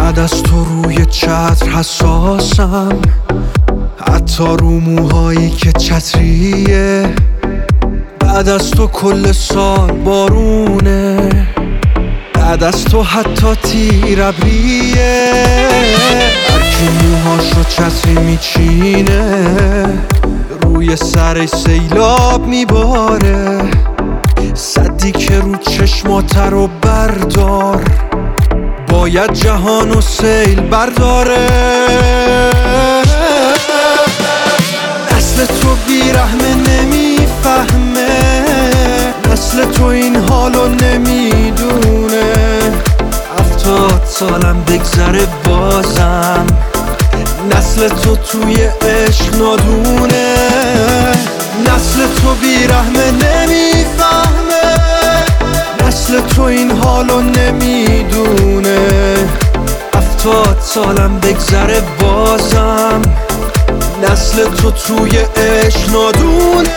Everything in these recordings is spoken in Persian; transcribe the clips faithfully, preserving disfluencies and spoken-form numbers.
بعد از تو روی چتر حساسم، حتی رو موهایی که چتریه. بعد از تو کل سال بارونه، بعد از تو حتی تیر ابریه. هرکی موهاشو چتری میچینه، روی سر سیلاب میباره. صدی که رو چشمات رو بردار، باید جهان و سیل برداره. نسل تو بیرحمه نمیفهمه، نسل تو این حالو نمیدونه. هفتاد سالم بگذره بازم، نسل تو توی عشق نادونه. نسل تو بیرحمه نمیفهمه، نسل تو این حالو نمیدونه. هفتاد سالم بگذره بازم، نسل تو توی عشق نادونه.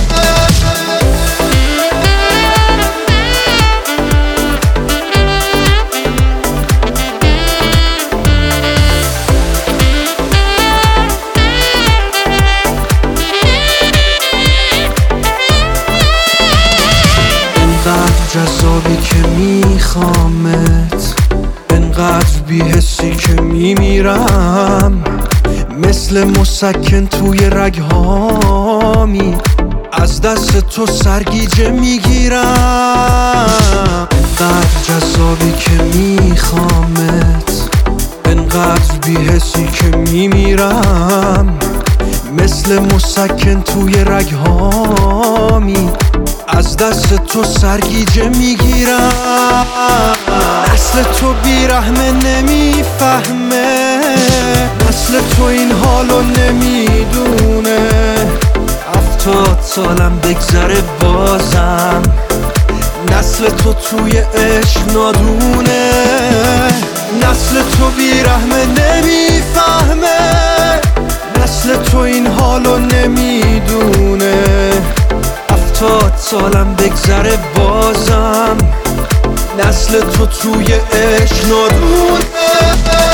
جذابی که میخوامت، انقدر بی‌حسی که میمیرم. مثل مسکن توی رگهامی، از دست تو سرگیجه میگیرم. انقدر جذابی که میخوامت، انقدر بی‌حسی که میمیرم. مثل مسکن توی رگهامی، از دست تو سرگیجه میگیرم. نسل تو بیرحمه نمیفهمه، نسل تو این حالو نمیدونه. هفتاد سالم بگذره بازم، نسل تو توی عشق نادونه. نسل تو بیرحمه نمیفهمه، نسل تو این حالو نمیدونه. هفتاد سالم بگذره بازم، نسل تو توی عشق نادونه.